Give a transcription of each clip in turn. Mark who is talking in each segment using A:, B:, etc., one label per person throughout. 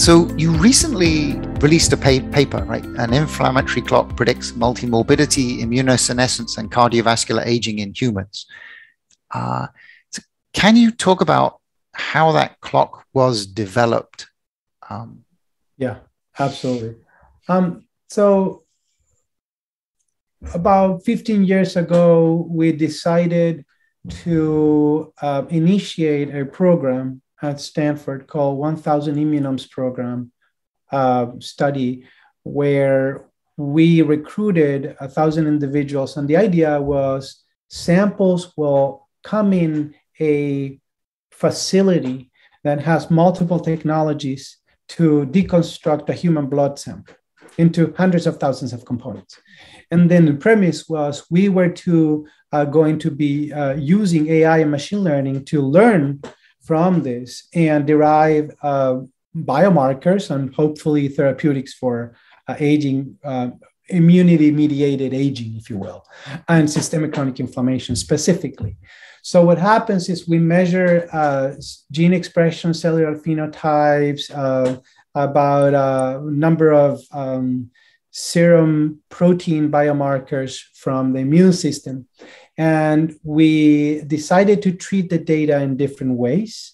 A: So you recently released a paper, right? An inflammatory clock predicts multimorbidity, immunosenescence, and cardiovascular aging in humans. So can you talk about how that clock was developed?
B: Yeah, absolutely. So about 15 years ago, we decided to initiate a program at Stanford called 1000 Immunomes Program study, where we recruited 1,000 individuals. And the idea was samples will come in a facility that has multiple technologies to deconstruct a human blood sample into hundreds of thousands of components. And then the premise was we were going to be using AI and machine learning to learn from this and derive biomarkers and hopefully therapeutics for aging, immunity-mediated aging, if you will, and systemic chronic inflammation specifically. So what happens is we measure gene expression, cellular phenotypes, about a number of serum protein biomarkers from the immune system. And we decided to treat the data in different ways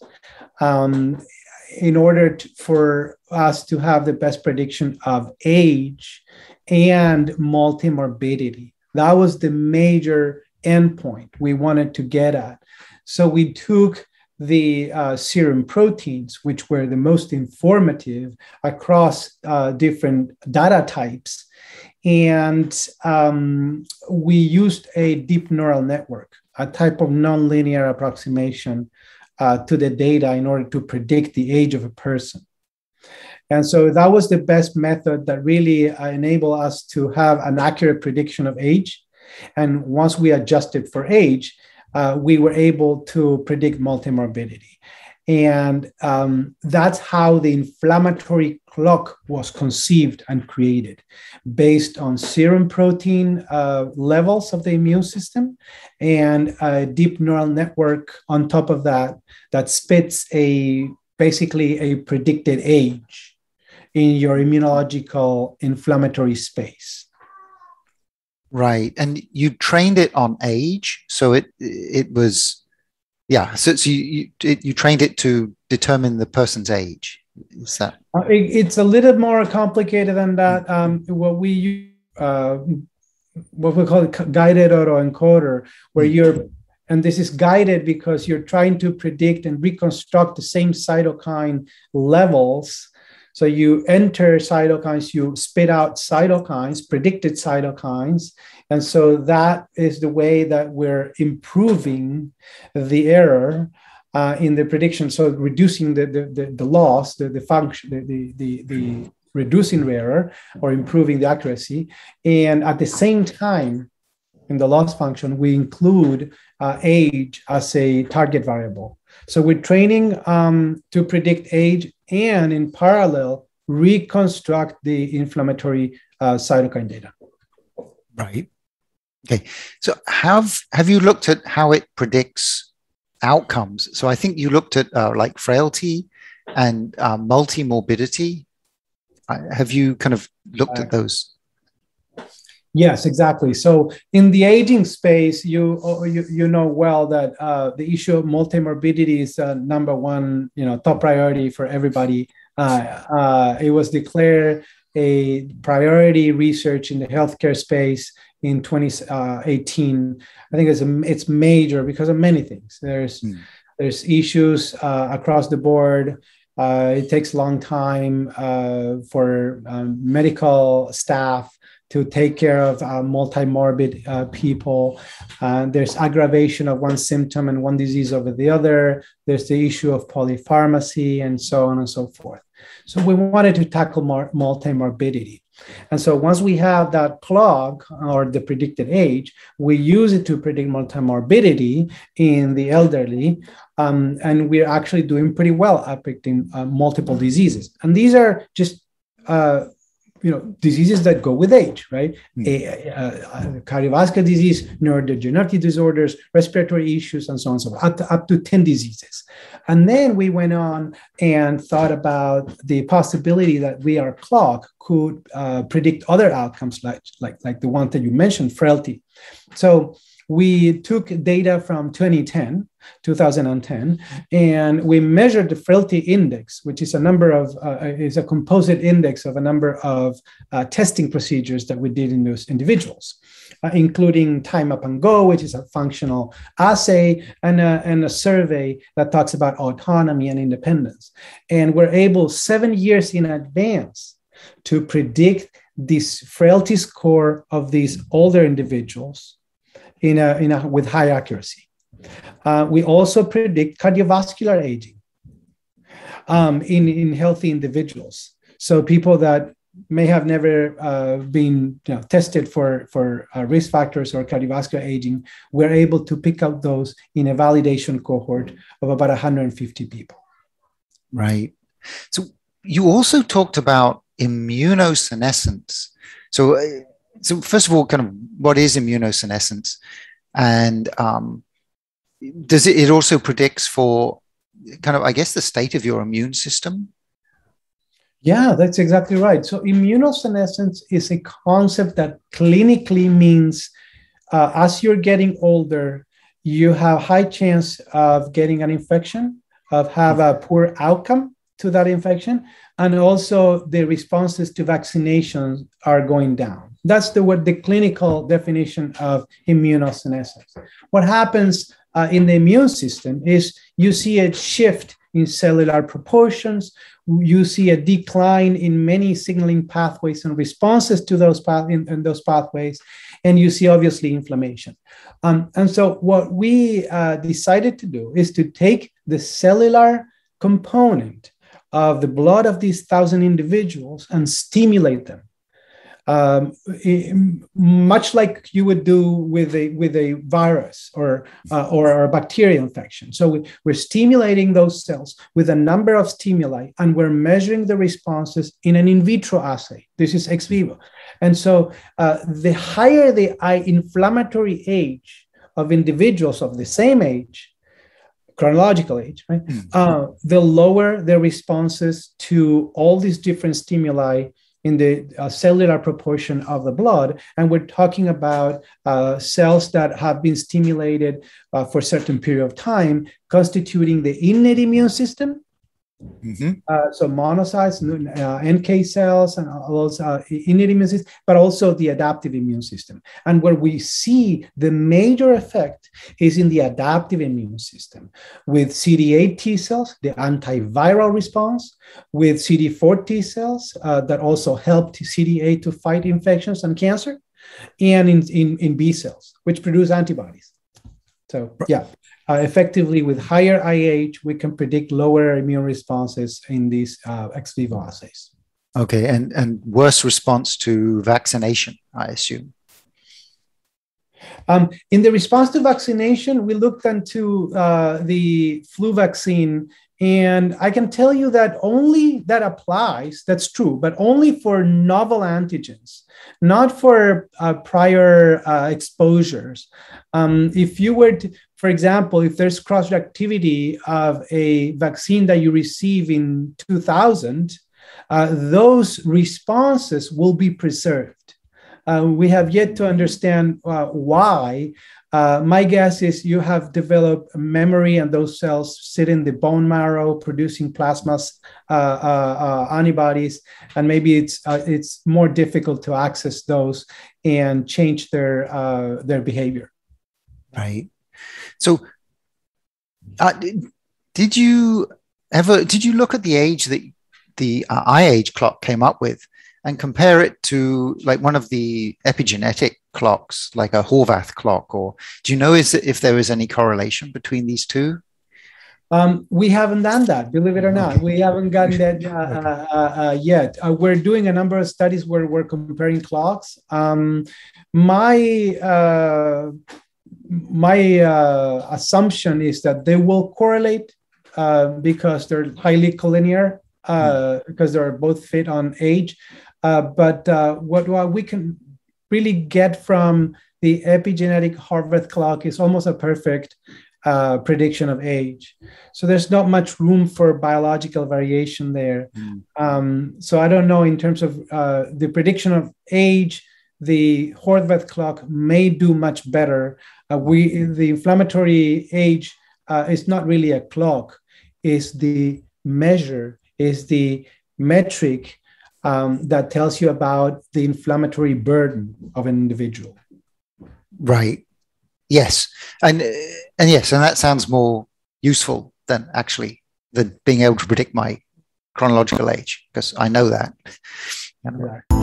B: in order for us to have the best prediction of age and multimorbidity. That was the major endpoint we wanted to get at. So we took the serum proteins, which were the most informative across different data types. And we used a deep neural network, a type of nonlinear approximation to the data in order to predict the age of a person. And so that was the best method that really enabled us to have an accurate prediction of age. And once we adjusted for age, we were able to predict multimorbidity. And that's how the inflammatory clock was conceived and created, based on serum protein levels of the immune system and a deep neural network on top of that spits basically a predicted age in your immunological inflammatory space.
A: Right. And you trained it on age. So it was, yeah. So you trained it to determine the person's age. Is that?
B: It's a little more complicated than that. What we call guided autoencoder, where and this is guided because you're trying to predict and reconstruct the same cytokine levels. So you enter cytokines, you spit out cytokines, predicted cytokines. And so that is the way that we're improving the error in the prediction. So reducing the loss, the function, the reducing error or improving the accuracy. And at the same time, in the loss function, we include age as a target variable. So we're training to predict age and in parallel, reconstruct the inflammatory cytokine data.
A: Right. Okay. So have you looked at how it predicts outcomes? So I think you looked at like frailty and multimorbidity. Have you kind of looked at those?
B: Yes, exactly. So in the aging space, you know well that the issue of multimorbidity is number one, top priority for everybody. It was declared a priority research in the healthcare space in 2018. I think it's major because of many things. There's issues across the board. It takes a long time for medical staff to take care of multimorbid people. There's aggravation of one symptom and one disease over the other. There's the issue of polypharmacy and so on and so forth. So we wanted to tackle multimorbidity. And so once we have that clock or the predicted age, we use it to predict multimorbidity in the elderly. And we're actually doing pretty well at predicting multiple diseases. And these are just diseases that go with age, right? Cardiovascular disease, neurodegenerative disorders, respiratory issues, and so on and so forth, up to 10 diseases. And then we went on and thought about the possibility that VR clock could predict other outcomes like the one that you mentioned, frailty. So we took data from 2010, and we measured the frailty index, which is a composite index of a number of testing procedures that we did in those individuals, including time up and go, which is a functional assay, and a survey that talks about autonomy and independence. And we're able 7 years in advance to predict this frailty score of these older individuals with high accuracy. We also predict cardiovascular aging in healthy individuals. So people that may have never been tested for risk factors or cardiovascular aging, we're able to pick out those in a validation cohort of about 150 people.
A: Right. So you also talked about immunosenescence. So first of all, kind of what is immunosenescence? And does it also predicts for kind of, I guess, the state of your immune system?
B: Yeah, that's exactly right. So immunosenescence is a concept that clinically means as you're getting older, you have high chance of getting an infection, of have a poor outcome to that infection, and also the responses to vaccinations are going down. That's the clinical definition of immunosenescence. What happens in the immune system is you see a shift in cellular proportions. You see a decline in many signaling pathways and responses to those pathways, and you see obviously inflammation. And so what we decided to do is to take the cellular component of the blood of these 1,000 individuals and stimulate them. Much like you would do with a virus or a bacterial infection. So we're stimulating those cells with a number of stimuli, and we're measuring the responses in an in vitro assay. This is ex vivo. And so the higher the inflammatory age of individuals of the same age, chronological age, right? The lower the responses to all these different stimuli in the cellular proportion of the blood. And we're talking about cells that have been stimulated for a certain period of time, constituting the innate immune system. So monocytes, NK cells, and all those innate immune system, but also the adaptive immune system. And where we see the major effect is in the adaptive immune system with CD8 T cells, the antiviral response, with CD4 T cells that also help CD8 to fight infections and cancer, and in B cells, which produce antibodies. So yeah. Effectively, with higher IH, we can predict lower immune responses in these ex vivo assays.
A: Okay, and worse response to vaccination, I assume.
B: In the response to vaccination, we looked into the flu vaccine, and I can tell you that only that applies, that's true, but only for novel antigens, not for prior exposures. If you were to, for example, if there's cross-reactivity of a vaccine that you receive in 2000, those responses will be preserved. We have yet to understand why. My guess is you have developed memory, and those cells sit in the bone marrow producing plasma antibodies, and maybe it's more difficult to access those and change their behavior.
A: Right. So, did you look at the age that the IAGE clock came up with and compare it to like one of the epigenetic clocks, like a Horvath clock, or do you know if there is any correlation between these two?
B: We haven't done that, believe it or not. We haven't gotten that yet. We're doing a number of studies where we're comparing clocks. My assumption is that they will correlate because they're highly collinear, because they're both fit on age. But what we can really get from the epigenetic Horvath clock is almost a perfect prediction of age. So there's not much room for biological variation there. So I don't know, in terms of the prediction of age, the Horvath clock may do much better. The inflammatory age is not really a clock, is the measure, is the metric that tells you about the inflammatory burden of an individual.
A: Right. Yes. And yes, and that sounds more useful than being able to predict my chronological age, because I know that.
B: Right.